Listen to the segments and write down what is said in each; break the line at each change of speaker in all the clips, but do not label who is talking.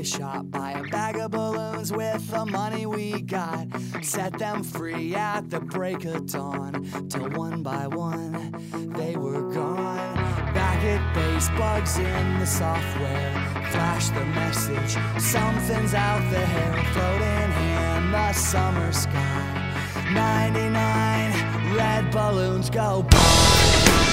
shop, buy a bag of balloons with the money we got, set them free at the break of dawn, till one by one they were gone. Back at base, bugs in the software flash the message, something's out there, floating in the summer sky. 99 red balloons go by.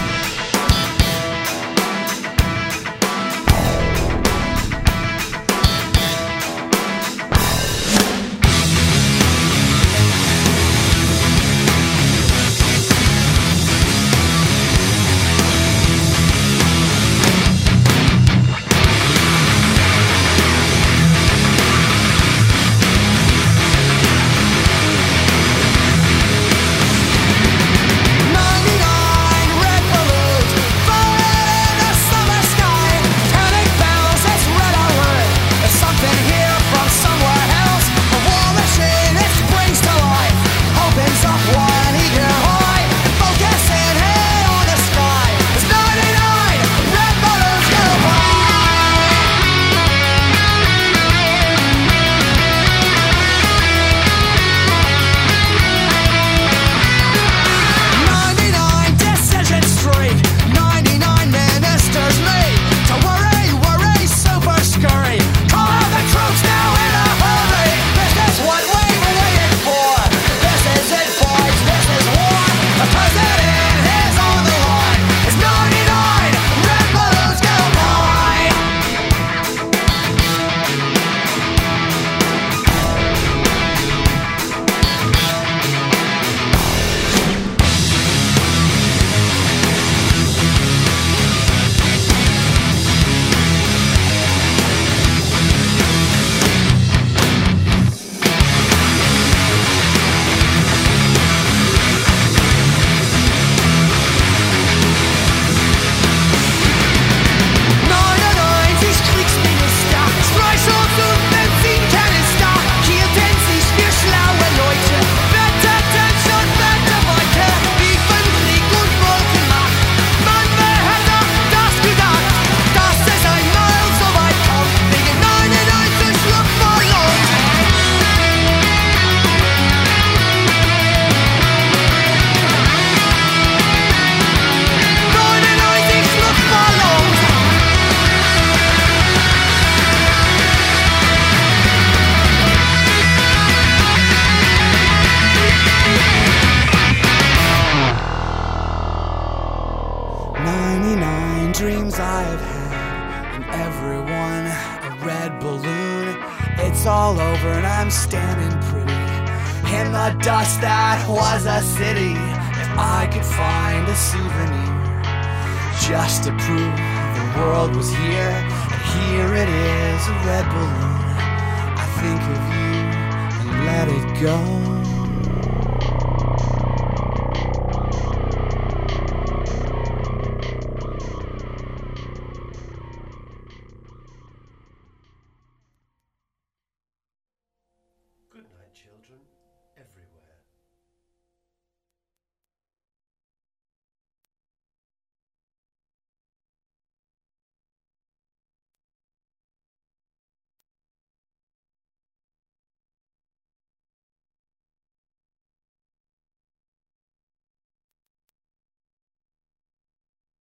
Dreams I've had, and everyone a red balloon. It's all over and I'm standing pretty in the dust that was a city. If I could find a souvenir just to prove the world was here, and here it is, a red balloon. I think of you and let it go.
Good night, children, everyone.